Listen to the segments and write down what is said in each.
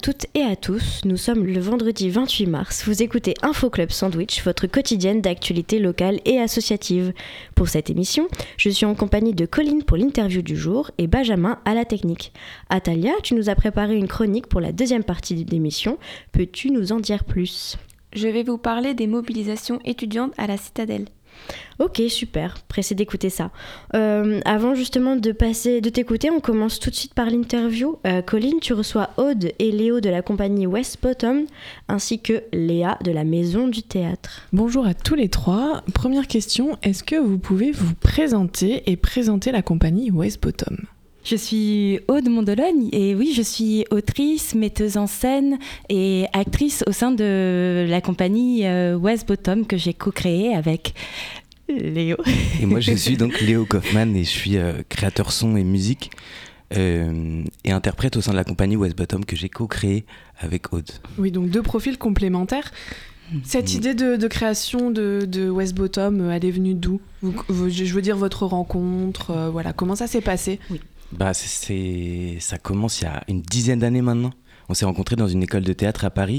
toutes et à tous, nous sommes le vendredi 28 mars, vous écoutez Info Club Sandwich, votre quotidienne d'actualité locale et associative. Pour cette émission, je suis en compagnie de Colline pour l'interview du jour et Benjamin à la technique. Atalia, tu nous as préparé une chronique pour la deuxième partie de l'émission, peux-tu nous en dire plus ? Je vais vous parler des mobilisations étudiantes à la Citadelle. Ok, super, pressé d'écouter ça. Avant justement de t'écouter, on commence tout de suite par l'interview. Colline, tu reçois Aude et Léo de la compagnie West Bottom, ainsi que Léa de la Maison du Théâtre. Bonjour à tous les trois. Première question, est-ce que vous pouvez vous présenter et présenter la compagnie West Bottom ? Je suis Aude Mondologne et oui, je suis autrice, metteuse en scène et actrice au sein de la compagnie West Bottom que j'ai co-créée avec Léo. Et moi, je suis donc Léo Kaufmann et je suis créateur son et musique et interprète au sein de la compagnie West Bottom que j'ai co-créée avec Aude. Oui, donc deux profils complémentaires. Cette idée de création de West Bottom, elle est venue d'où ? Je veux dire votre rencontre, voilà, comment ça s'est passé ? Oui. Ça commence il y a une dizaine d'années maintenant. On s'est rencontrés dans une école de théâtre à Paris.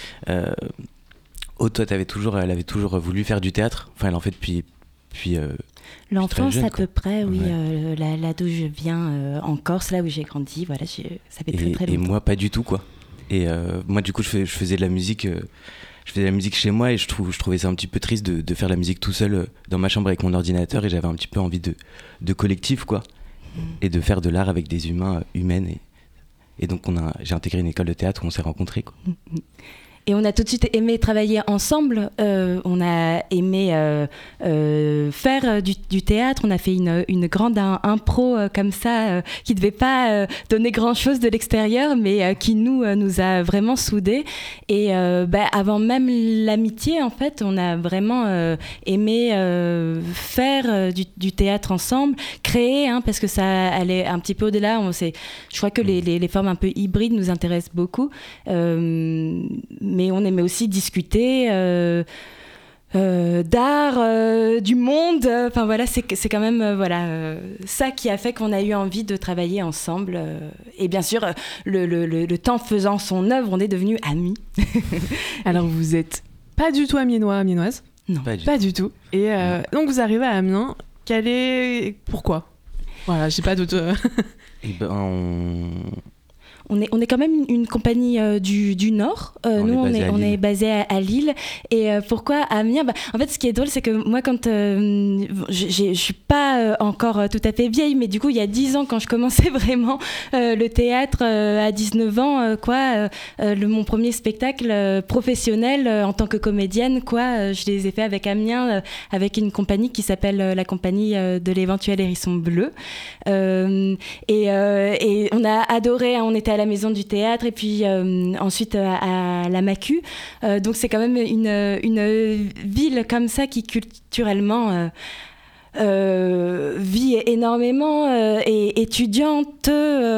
Aude, toi, elle avait toujours voulu faire du théâtre. Enfin, elle en fait depuis l'enfance jeune, à peu près, oui. Ouais. Là d'où je viens, en Corse, là où j'ai grandi, voilà, ça fait très très longtemps. Et moi, pas du tout, quoi. Et moi, du coup, je faisais de la musique. Je faisais de la musique chez moi et je trouvais ça un petit peu triste de faire de la musique tout seul dans ma chambre avec mon ordinateur. Et j'avais un petit peu envie de collectif, quoi. Et de faire de l'art avec des humaines. Et donc, j'ai intégré une école de théâtre où on s'est rencontrés, quoi. Et on a tout de suite aimé travailler ensemble. On a aimé faire du théâtre. On a fait une grande impro comme ça, qui ne devait pas donner grand-chose de l'extérieur, mais qui nous a vraiment soudés. Et avant même l'amitié, en fait, on a vraiment aimé faire du théâtre ensemble, créer, parce que ça allait un petit peu au-delà. Je crois que les formes un peu hybrides nous intéressent beaucoup. Mais on aimait aussi discuter d'art, du monde. Enfin voilà, c'est quand même ça qui a fait qu'on a eu envie de travailler ensemble. Et bien sûr, le temps faisant son œuvre, on est devenus amis. Alors vous êtes pas du tout amiénoises ? Non, pas du tout. Et donc vous arrivez à Amiens. Pourquoi ? Voilà, j'ai pas d'autre. Et on est quand même une compagnie du Nord. Nous, on est basé à Lille. Et pourquoi Amiens ? En fait, ce qui est drôle, c'est que moi, quand je suis pas encore tout à fait vieille, mais du coup, il y a 10 ans, quand je commençais vraiment le théâtre à 19 ans, mon premier spectacle professionnel en tant que comédienne, je les ai fait avec Amiens, avec une compagnie qui s'appelle la compagnie de l'éventuel hérisson bleu. Et on a adoré, on était à la Maison du Théâtre et puis ensuite à la Macu. Donc c'est quand même une ville comme ça qui culturellement vit énormément et étudiante.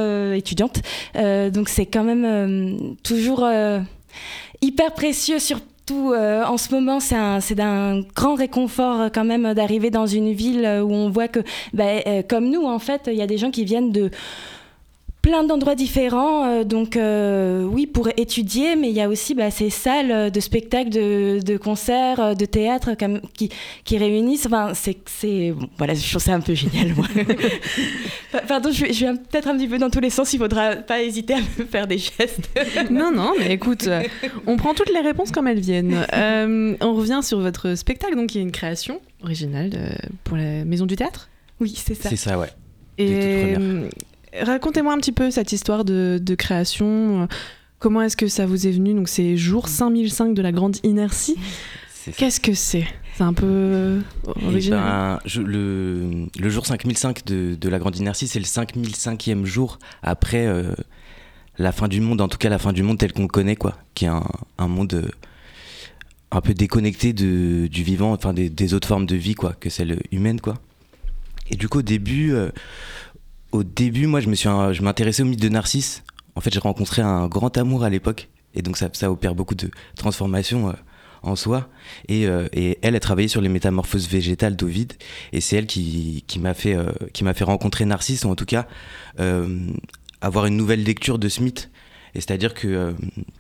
Donc c'est quand même toujours hyper précieux surtout en ce moment, c'est d'un grand réconfort quand même d'arriver dans une ville où on voit que, comme nous en fait, il y a des gens qui viennent de plein d'endroits différents, oui, pour étudier, mais il y a aussi ces salles de spectacles, de concerts, de théâtre qui réunissent. Enfin, voilà, je trouve ça un peu génial, moi. Pardon, je vais peut-être un petit peu dans tous les sens, il ne faudra pas hésiter à me faire des gestes. Non, mais écoute, on prend toutes les réponses comme elles viennent. On revient sur votre spectacle, donc il y a une création originale pour la Maison du Théâtre ? Oui, c'est ça. C'est ça, ouais. Et racontez-moi un petit peu cette histoire de création. Comment est-ce que ça vous est venu ? Donc c'est jour 5005 de la grande inertie. Qu'est-ce que c'est ? C'est un peu original. Le jour 5005 de la grande inertie, c'est le 5005e jour après la fin du monde, en tout cas la fin du monde tel qu'on le connaît, quoi, qui est un monde un peu déconnecté du vivant, enfin des autres formes de vie, quoi, que celle humaine, quoi. Et du coup, au début, moi, je m'intéressais au mythe de Narcisse. En fait, j'ai rencontré un grand amour à l'époque. Et donc, ça opère beaucoup de transformations en soi. Et elle a travaillé sur les métamorphoses végétales d'Ovide. Et c'est elle qui m'a fait rencontrer Narcisse, ou en tout cas, avoir une nouvelle lecture de ce mythe. Et c'est-à-dire que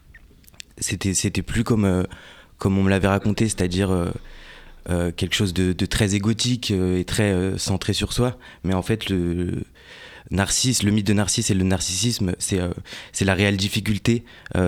c'était plus comme on me l'avait raconté, c'est-à-dire quelque chose de très égotique et très centré sur soi. Mais en fait, le mythe de Narcisse et le narcissisme, c'est la réelle difficulté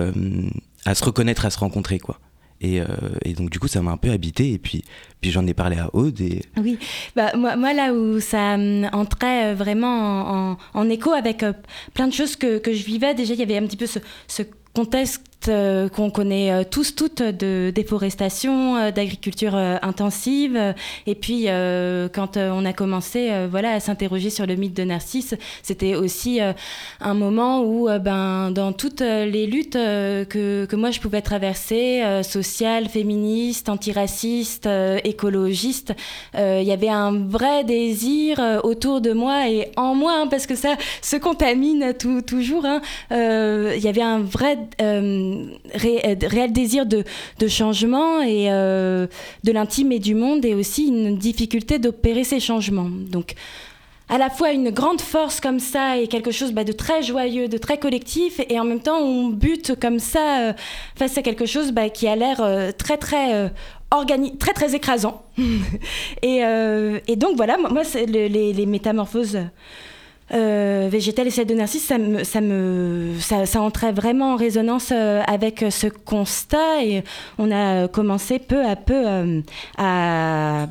à se reconnaître, à se rencontrer, quoi. Et donc du coup ça m'a un peu habité, et puis j'en ai parlé à Aude. Oui, moi là où ça entrait vraiment en écho avec plein de choses que je vivais, déjà il y avait un petit peu ce contexte qu'on connaît tous, toutes, de déforestation, d'agriculture intensive. Et puis, quand on a commencé à s'interroger sur le mythe de Narcisse, c'était aussi un moment où, dans toutes les luttes que moi je pouvais traverser, sociales, féministes, antiracistes, écologistes, il y avait un vrai désir autour de moi et en moi, hein, parce que ça se contamine toujours. Il y avait un vrai réel désir de changement et de l'intime et du monde, et aussi une difficulté d'opérer ces changements. Donc à la fois une grande force comme ça et quelque chose de très joyeux, de très collectif, et en même temps on bute comme ça face à quelque chose qui a l'air très très très très écrasant. et donc voilà, moi c'est les métamorphoses végétale et celle de Narcisse, ça entrait vraiment en résonance avec ce constat, et on a commencé peu à peu à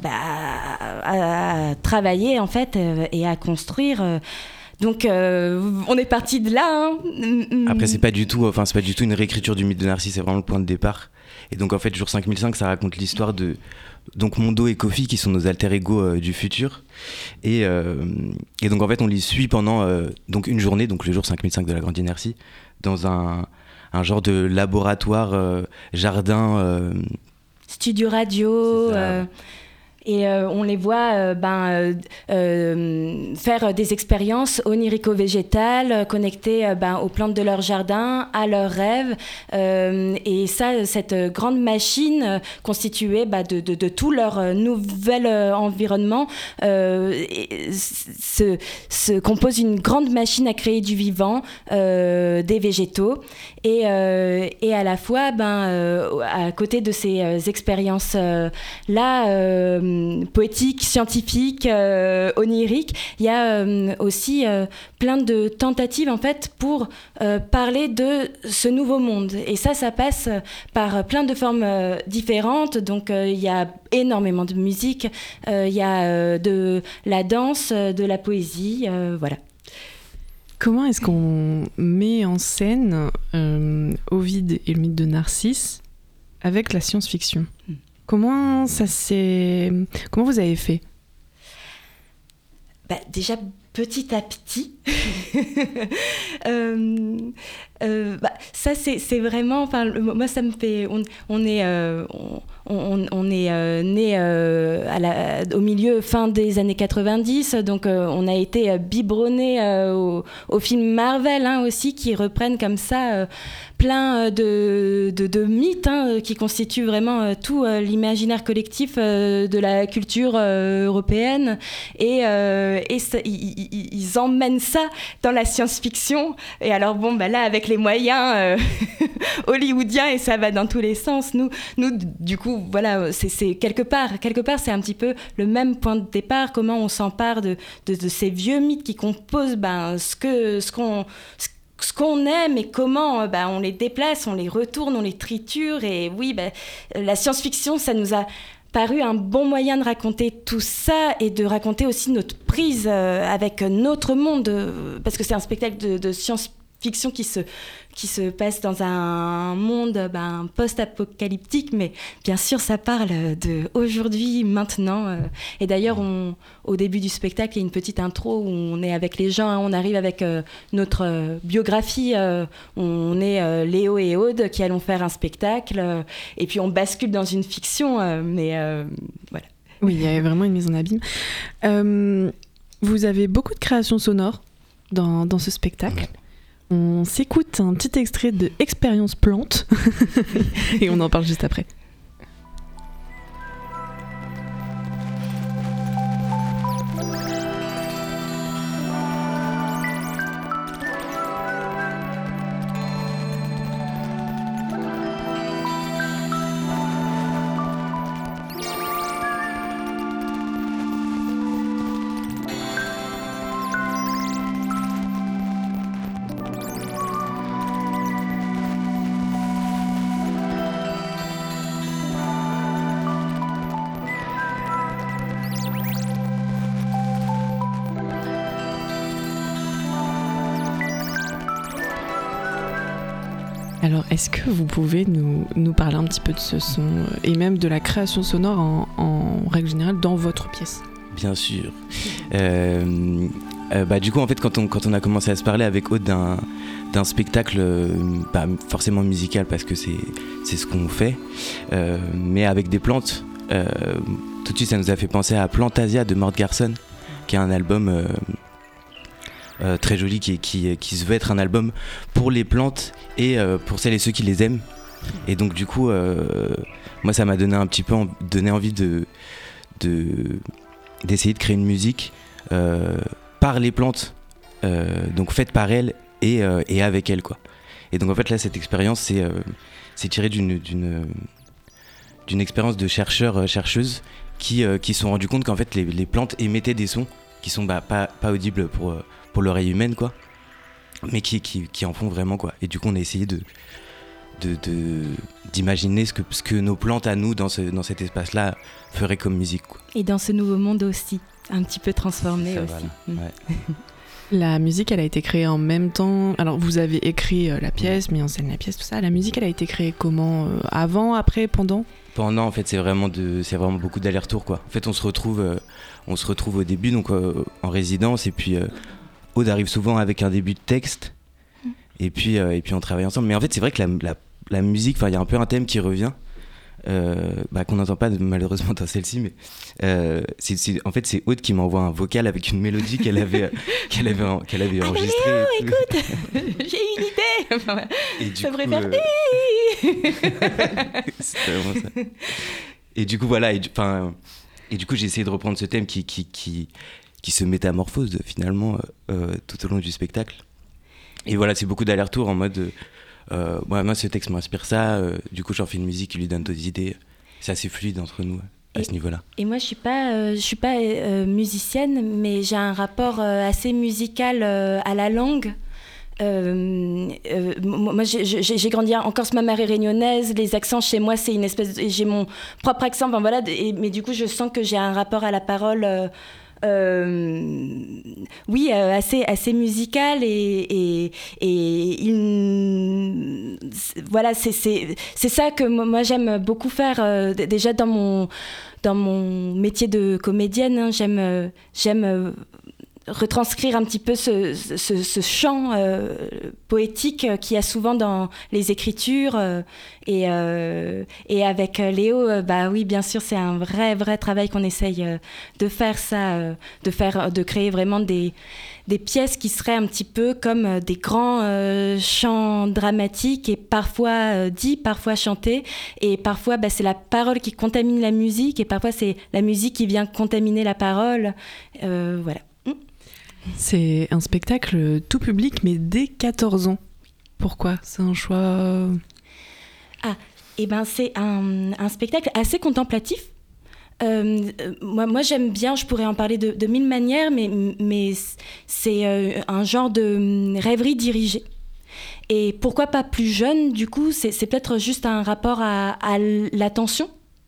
travailler en fait et à construire. Donc on est parti de là. Hein. Après c'est pas du tout une réécriture du mythe de Narcisse, c'est vraiment le point de départ. Et donc en fait Jour 5005, ça raconte l'histoire de donc Mondo et Kofi, qui sont nos alter ego du futur, et donc en fait on les suit pendant donc une journée, donc le jour 5005 de la Grande Inertie, dans un genre de laboratoire jardin, studio radio. Et on les voit faire des expériences onirico-végétales, connectées aux plantes de leur jardin, à leurs rêves. Et ça, cette grande machine constituée de tout leur nouvel environnement se compose une grande machine à créer du vivant, des végétaux. Et à la fois, à côté de ces expériences-là, poétique, scientifique, onirique, il y a aussi plein de tentatives en fait pour parler de ce nouveau monde. Et ça passe par plein de formes différentes. Donc il y a énormément de musique, il y a de la danse, de la poésie, voilà. Comment est-ce qu'on met en scène Ovide et le mythe de Narcisse avec la science-fiction ? Comment vous avez fait ? Déjà petit à petit. Ça c'est vraiment, moi ça me fait, on est né au milieu fin des années 90, donc on a été biberonné aux films Marvel, hein, aussi, qui reprennent comme ça plein de mythes, hein, qui constituent vraiment tout l'imaginaire collectif de la culture européenne, et ils emmènent ça dans la science-fiction. Et alors là avec les moyens hollywoodiens, et ça va dans tous les sens, nous du coup voilà, c'est quelque part c'est un petit peu le même point de départ. Comment on s'empare de ces vieux mythes qui composent ce qu'on aime, et comment on les déplace, on les retourne, on les triture. Et oui, la science-fiction, ça nous a paru un bon moyen de raconter tout ça, et de raconter aussi notre prise avec notre monde, parce que c'est un spectacle de science-fiction qui se passe dans un monde post-apocalyptique, mais bien sûr ça parle de aujourd'hui, maintenant. Et d'ailleurs au début du spectacle, il y a une petite intro où on est avec les gens, hein, on arrive avec notre biographie, on est Léo et Aude qui allons faire un spectacle, et puis on bascule dans une fiction, mais voilà. Oui, il y a vraiment une mise en abîme. Vous avez beaucoup de créations sonores dans ce spectacle. On s'écoute un petit extrait de Expérience Plante et on en parle juste après. Alors, est-ce que vous pouvez nous parler un petit peu de ce son et même de la création sonore en règle générale dans votre pièce ? Bien sûr. Du coup, en fait, quand on a commencé à se parler avec Aude d'un spectacle, pas forcément musical parce que c'est ce qu'on fait, mais avec des plantes, tout de suite ça nous a fait penser à Plantasia de Mort Garson, qui est un album très joli qui se veut être un album pour les plantes et pour celles et ceux qui les aiment. Et donc du coup, moi ça m'a donné un petit peu donné envie d'essayer de créer une musique par les plantes, donc faite par elles et avec elles, quoi. Et donc en fait là cette expérience c'est tiré d'une expérience de chercheuses qui se sont rendus compte qu'en fait les plantes émettaient des sons qui sont pas audibles pour l'oreille humaine, quoi, mais qui en font vraiment, quoi. Et du coup on a essayé d'imaginer ce que nos plantes à nous dans cet espace-là feraient comme musique, quoi. Et dans ce nouveau monde aussi, un petit peu transformé aussi. Voilà. Ouais. La musique, elle a été créée en même temps. Alors, vous avez écrit la pièce, mis en scène la pièce, tout ça. La musique, elle a été créée comment ? Avant, après, pendant ? Pendant, en fait, c'est vraiment beaucoup d'allers-retours, quoi. En fait, on se retrouve au début, donc en résidence, et puis Aude arrive souvent avec un début de texte, et puis on travaille ensemble. Mais en fait, c'est vrai que la musique, il y a un peu un thème qui revient, qu'on n'entend pas malheureusement dans celle-ci, mais en fait c'est Aude qui m'envoie un vocal avec une mélodie qu'elle avait enregistrée. Léo, écoute, j'ai une idée. Enfin, ouais. Je préfère. C'était vraiment ça. Et du coup voilà, et du coup j'ai essayé de reprendre ce thème qui se métamorphose finalement tout au long du spectacle. Et voilà, c'est beaucoup d'allers-retours en mode moi ce texte m'inspire ça, du coup j'en fais une musique qui lui donne d'autres idées. C'est assez fluide entre nous à ce niveau-là. Et moi je suis pas musicienne, mais j'ai un rapport assez musical à la langue. Moi j'ai grandi en Corse, ma mère est réunionnaise, les accents chez moi c'est une espèce j'ai mon propre accent, voilà, mais du coup je sens que j'ai un rapport à la parole assez musical et voilà, c'est ça que moi j'aime beaucoup faire déjà dans mon métier de comédienne, hein, j'aime retranscrire un petit peu ce chant poétique qu'il y a souvent dans les écritures et avec Léo, oui, bien sûr, c'est un vrai travail qu'on essaye de faire ça, de créer vraiment des pièces qui seraient un petit peu comme des grands chants dramatiques et parfois dits, parfois chantés, et parfois c'est la parole qui contamine la musique et parfois c'est la musique qui vient contaminer la parole, voilà. C'est un spectacle tout public, mais dès 14 ans. Pourquoi ? C'est un choix... C'est un spectacle assez contemplatif. Moi j'aime bien, je pourrais en parler de mille manières, mais c'est un genre de rêverie dirigée. Et pourquoi pas plus jeune, du coup, c'est peut-être juste un rapport à l'attention.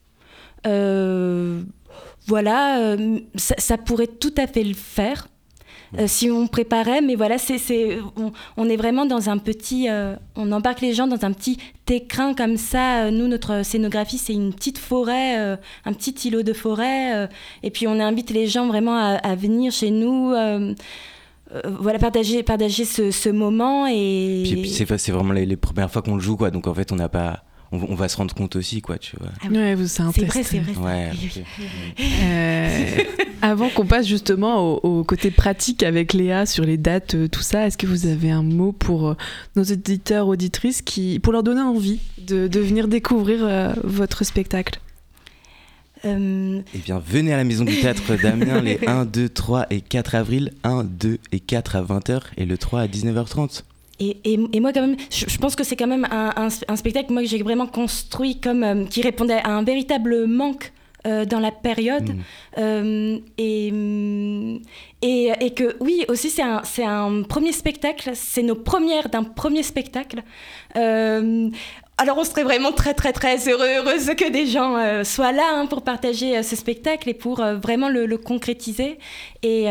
Ça pourrait tout à fait le faire. Si on préparait, mais voilà, on est vraiment dans un petit... on embarque les gens dans un petit écrin comme ça. Nous, notre scénographie, c'est une petite forêt, un petit îlot de forêt. Et puis, on invite les gens vraiment à venir chez nous, partager ce moment. Et puis c'est vraiment les premières fois qu'on le joue, quoi. Donc, en fait, on n'a pas... On va se rendre compte aussi, quoi, tu vois. Ah oui. Ouais, c'est un test. C'est vrai. Ouais. Avant qu'on passe justement au côté pratique avec Léa sur les dates, tout ça, est-ce que vous avez un mot pour nos auditeurs, auditrices, pour leur donner envie de venir découvrir votre spectacle ? Eh bien, venez à la Maison du Théâtre d'Amiens les 1, 2, 3 et 4 avril, 1, 2 et 4 à 20h et le 3 à 19h30. Et moi, quand même, je pense que c'est quand même un spectacle moi, que j'ai vraiment construit qui répondait à un véritable manque dans la période. Et que, oui, aussi, c'est un premier spectacle. C'est nos premières d'un premier spectacle. Alors, on serait vraiment très, très, très heureuse que des gens soient là pour partager ce spectacle et pour vraiment le concrétiser. Et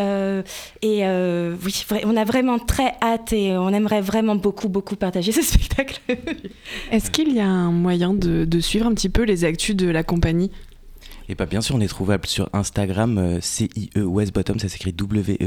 oui, on a vraiment très hâte et on aimerait vraiment beaucoup, beaucoup partager ce spectacle. Est-ce qu'il y a un moyen de suivre un petit peu les actus de la compagnie ? Et bien sûr, on est trouvable sur Instagram, CIE Westbottom, ça s'écrit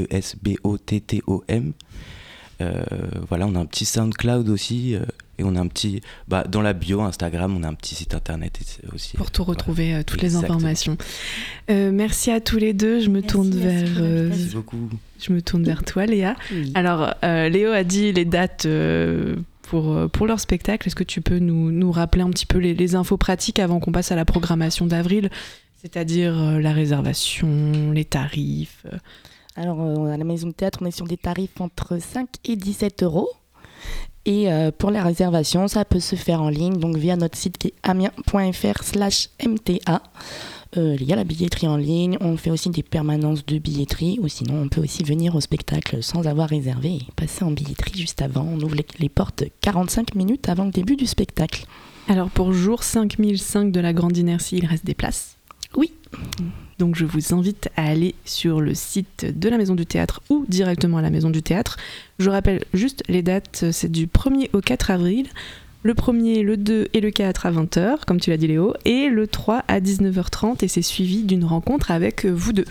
WESBOTTOM. Voilà, on a un petit SoundCloud aussi, et on a un petit, dans la bio Instagram, on a un petit site internet aussi. Pour tout retrouver, voilà. toutes les informations. Merci à tous les deux. Je me tourne Merci beaucoup. Je me tourne vers toi, Léa. Oui. Alors, Léo a dit les dates pour leur spectacle. Est-ce que tu peux nous rappeler un petit peu les infos pratiques avant qu'on passe à la programmation d'avril, c'est-à-dire la réservation, les tarifs Alors, à la Maison de Théâtre, on est sur des tarifs entre 5 et 17 €. Et pour les réservations, ça peut se faire en ligne, donc via notre site qui est amiens.fr/MTA. Il y a la billetterie en ligne, on fait aussi des permanences de billetterie, ou sinon on peut aussi venir au spectacle sans avoir réservé et passer en billetterie juste avant. On ouvre les portes 45 minutes avant le début du spectacle. Alors pour jour 5005 de la Grande Inertie, il reste des places ? Oui. Donc je vous invite à aller sur le site de la Maison du Théâtre ou directement à la Maison du Théâtre. Je rappelle juste les dates, c'est du 1er au 4 avril. Le 1er, le 2 et le 4 à 20h, comme tu l'as dit Léo, et le 3 à 19h30, et c'est suivi d'une rencontre avec vous deux.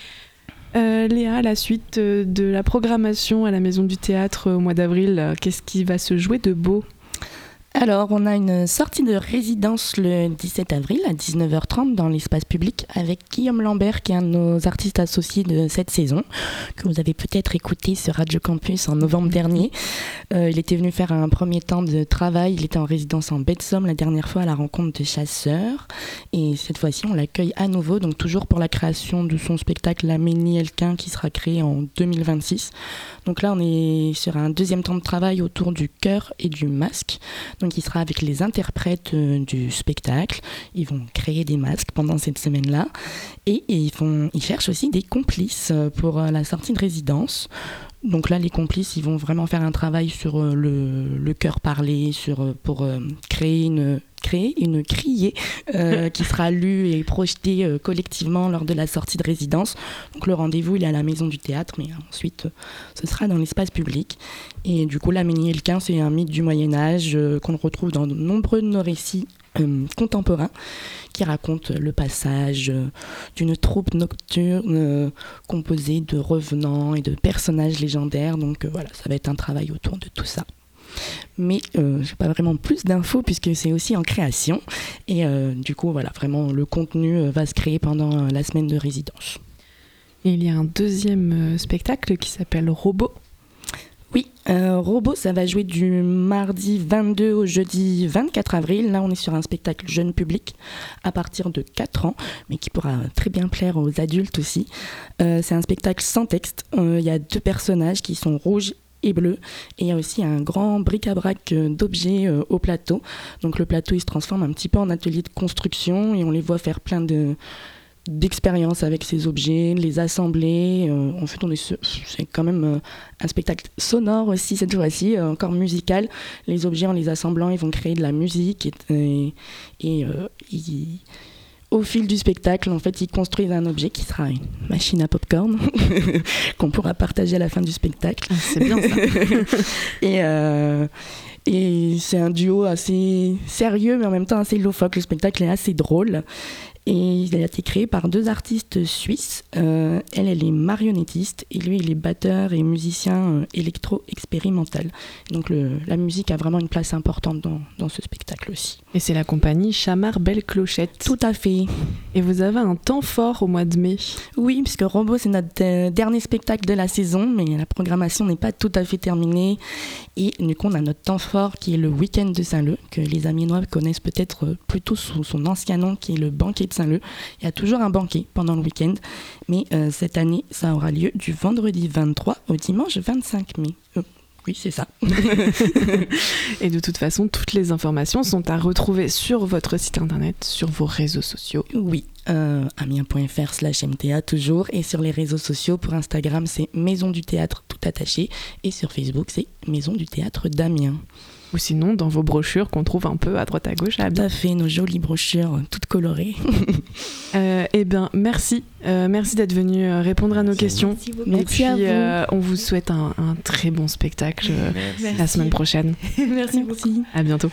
Léa, la suite de la programmation à la Maison du Théâtre au mois d'avril, qu'est-ce qui va se jouer de beau ? Alors, on a une sortie de résidence le 17 avril à 19h30 dans l'espace public avec Guillaume Lambert, qui est un de nos artistes associés de cette saison, que vous avez peut-être écouté sur Radio Campus en novembre dernier. Il était venu faire un premier temps de travail. Il était en résidence en baie de Somme la dernière fois à la rencontre de chasseurs. Et cette fois-ci, on l'accueille à nouveau, donc toujours pour la création de son spectacle La Ménie-Elquin qui sera créé en 2026. Donc là, on est sur un deuxième temps de travail autour du chœur et du masque. Donc il sera avec les interprètes du spectacle. Ils vont créer des masques pendant cette semaine-là. Et ils cherchent aussi des complices pour la sortie de résidence. Donc là, les complices, ils vont vraiment faire un travail sur le chœur parlé, pour créer une criée qui sera lue et projetée collectivement lors de la sortie de résidence. Donc le rendez-vous, il est à la Maison du Théâtre, mais ensuite, ce sera dans l'espace public. Et du coup, la Ménie-Elquin, c'est un mythe du Moyen-Âge qu'on retrouve dans de nombreux de nos récits contemporains qui racontent le passage d'une troupe nocturne composée de revenants et de personnages légendaires. Donc voilà, ça va être un travail autour de tout ça. Mais je n'ai pas vraiment plus d'infos puisque c'est aussi en création. Et du coup, voilà, vraiment, le contenu va se créer pendant la semaine de résidence. Et il y a un deuxième spectacle qui s'appelle Robot. Oui, Robot, ça va jouer du mardi 22 au jeudi 24 avril. Là, on est sur un spectacle jeune public à partir de 4 ans, mais qui pourra très bien plaire aux adultes aussi. C'est un spectacle sans texte. Il y a 2 personnages qui sont rouges et bleu, et il y a aussi un grand bric-à-brac d'objets au plateau. Donc le plateau, il se transforme un petit peu en atelier de construction et on les voit faire plein d'expériences avec ces objets, les assembler. En fait, c'est quand même un spectacle sonore aussi cette fois-ci, encore musical. Les objets, en les assemblant, ils vont créer de la musique au fil du spectacle, en fait, ils construisent un objet qui sera une machine à popcorn qu'on pourra partager à la fin du spectacle. C'est bien ça. Et c'est un duo assez sérieux, mais en même temps assez loufoque. Le spectacle est assez drôle. Et il a été créé par 2 artistes suisses. Elle est marionnettiste et lui, il est batteur et musicien électro-expérimental. Donc la musique a vraiment une place importante dans ce spectacle aussi. Et c'est la compagnie Chamard Belle Clochette. Tout à fait. Et vous avez un temps fort au mois de mai. Oui, puisque Robot, c'est notre dernier spectacle de la saison, mais la programmation n'est pas tout à fait terminée. Et du coup, on a notre temps fort qui est le week-end de Saint-Leu, que les Amiénois connaissent peut-être plutôt sous son ancien nom, qui est le banquet de Saint-Leu. Il y a toujours un banquet pendant le week-end, mais cette année, ça aura lieu du vendredi 23 au dimanche 25 mai. Oui, c'est ça. Et de toute façon, toutes les informations sont à retrouver sur votre site internet, sur vos réseaux sociaux. Oui, amiens.fr/MTA toujours. Et sur les réseaux sociaux, pour Instagram, c'est Maison du Théâtre tout attaché. Et sur Facebook, c'est Maison du Théâtre d'Amiens. ou sinon dans vos brochures qu'on trouve un peu à droite à gauche. Tout à fait, nos jolies brochures toutes colorées. Eh bien, merci d'être venu répondre à nos questions. Merci et puis, à vous. on vous souhaite un très bon spectacle la semaine prochaine. Merci beaucoup. À bientôt.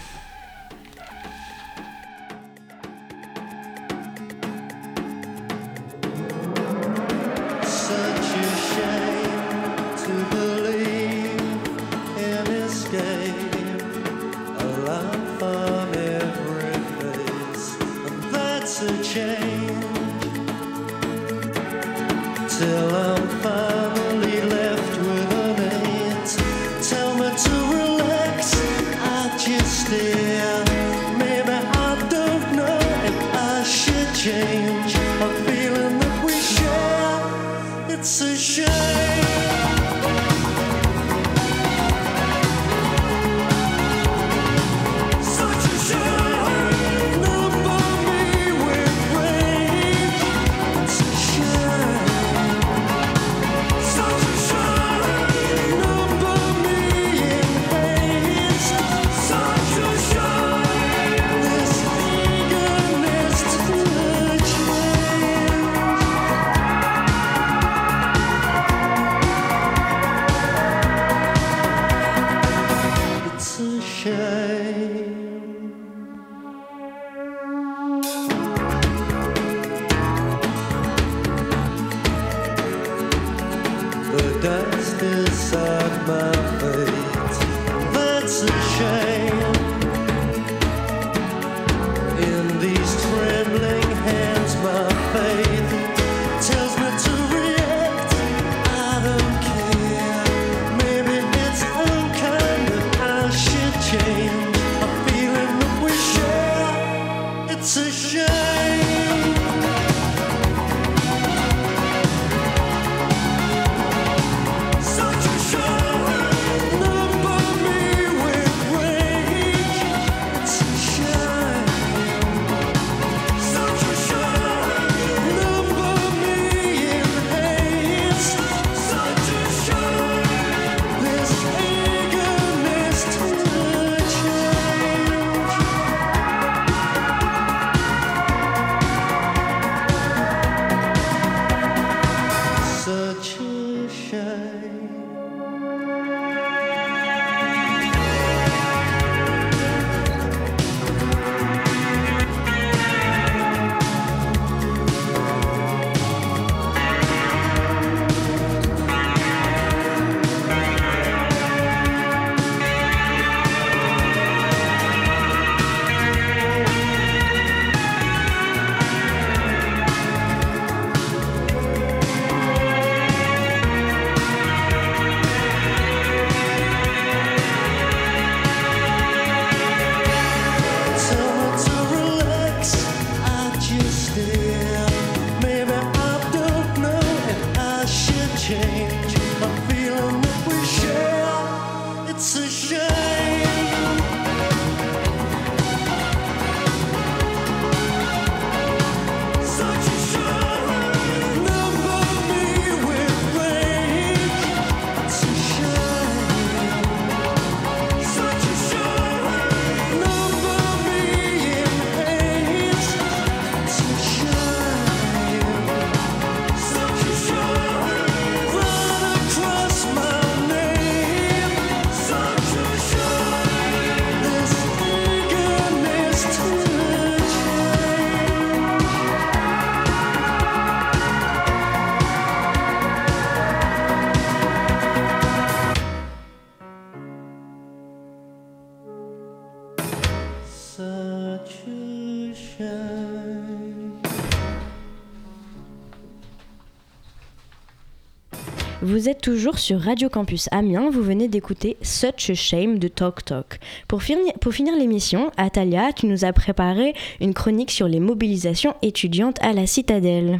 Vous êtes toujours sur Radio Campus Amiens, vous venez d'écouter Such a Shame de Talk Talk. Pour finir l'émission, Atalia, tu nous as préparé une chronique sur les mobilisations étudiantes à la Citadelle.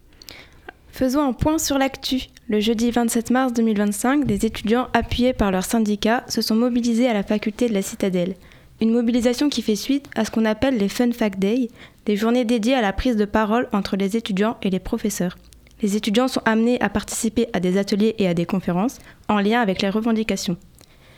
Faisons un point sur l'actu. Le jeudi 27 mars 2025, des étudiants appuyés par leurs syndicats se sont mobilisés à la faculté de la Citadelle. Une mobilisation qui fait suite à ce qu'on appelle les Fun Fact Day, des journées dédiées à la prise de parole entre les étudiants et les professeurs. Les étudiants sont amenés à participer à des ateliers et à des conférences en lien avec les revendications.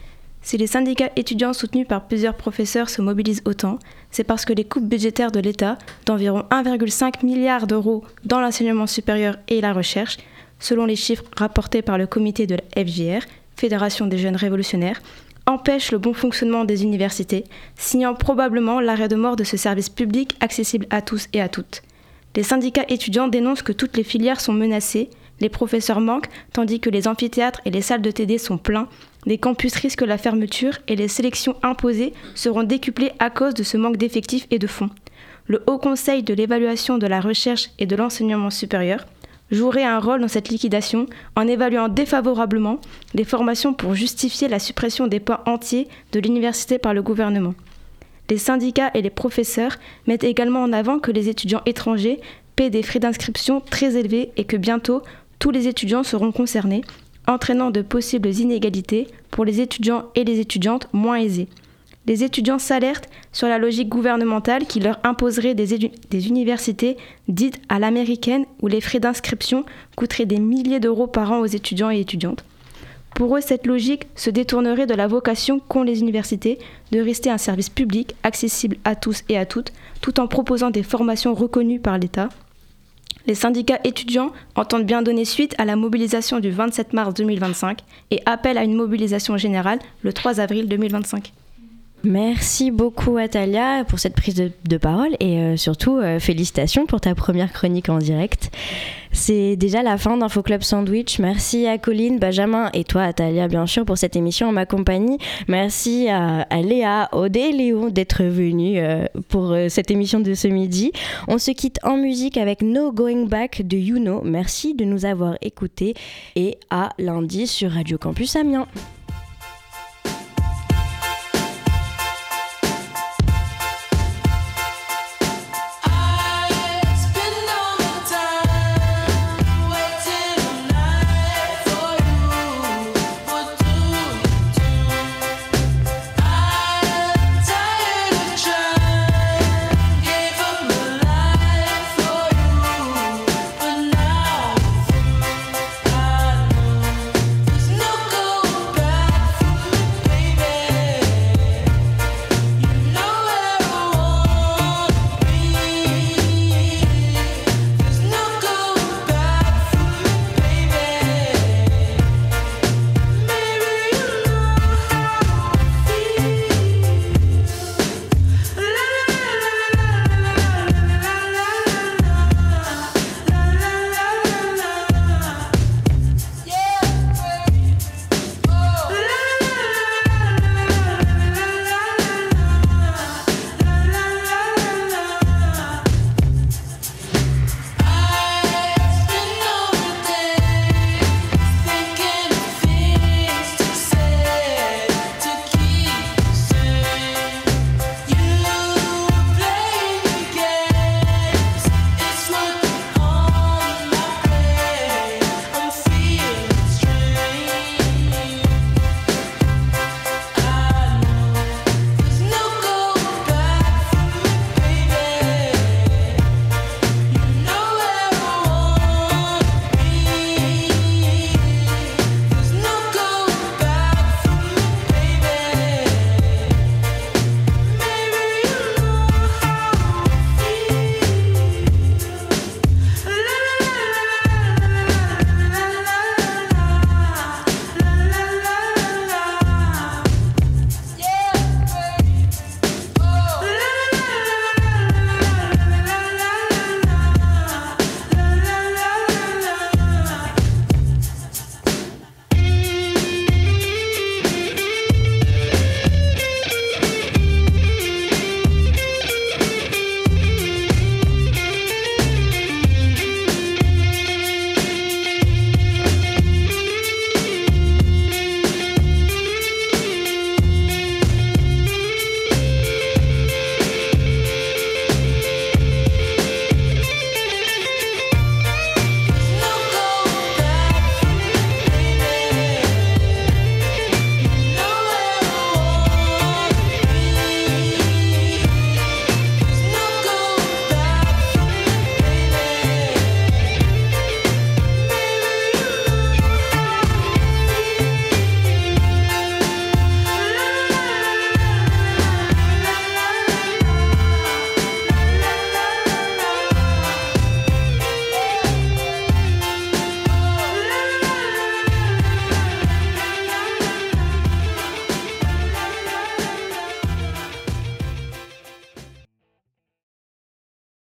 Si les syndicats étudiants soutenus par plusieurs professeurs se mobilisent autant, c'est parce que les coupes budgétaires de l'État d'environ 1,5 milliard d'euros dans l'enseignement supérieur et la recherche, selon les chiffres rapportés par le comité de la FJR, Fédération des jeunes révolutionnaires, empêchent le bon fonctionnement des universités, signant probablement l'arrêt de mort de ce service public accessible à tous et à toutes. Les syndicats étudiants dénoncent que toutes les filières sont menacées, les professeurs manquent, tandis que les amphithéâtres et les salles de TD sont pleins, les campus risquent la fermeture et les sélections imposées seront décuplées à cause de ce manque d'effectifs et de fonds. Le Haut Conseil de l'évaluation de la recherche et de l'enseignement supérieur jouerait un rôle dans cette liquidation en évaluant défavorablement les formations pour justifier la suppression des pans entiers de l'université par le gouvernement. Les syndicats et les professeurs mettent également en avant que les étudiants étrangers paient des frais d'inscription très élevés et que bientôt tous les étudiants seront concernés, entraînant de possibles inégalités pour les étudiants et les étudiantes moins aisés. Les étudiants s'alertent sur la logique gouvernementale qui leur imposerait des universités dites à l'américaine où les frais d'inscription coûteraient des milliers d'euros par an aux étudiants et étudiantes. Pour eux, cette logique se détournerait de la vocation qu'ont les universités de rester un service public accessible à tous et à toutes, tout en proposant des formations reconnues par l'État. Les syndicats étudiants entendent bien donner suite à la mobilisation du 27 mars 2025 et appellent à une mobilisation générale le 3 avril 2025. Merci beaucoup Atalia pour cette prise de parole et surtout félicitations pour ta première chronique en direct. C'est déjà la fin d'Info Club Sandwich. Merci à Colline, Benjamin et toi Atalia bien sûr pour cette émission en ma compagnie. Merci à Léa, Aude et Léo d'être venus pour cette émission de ce midi. On se quitte en musique avec No Going Back de You Know. Merci de nous avoir écoutés et à lundi sur Radio Campus Amiens.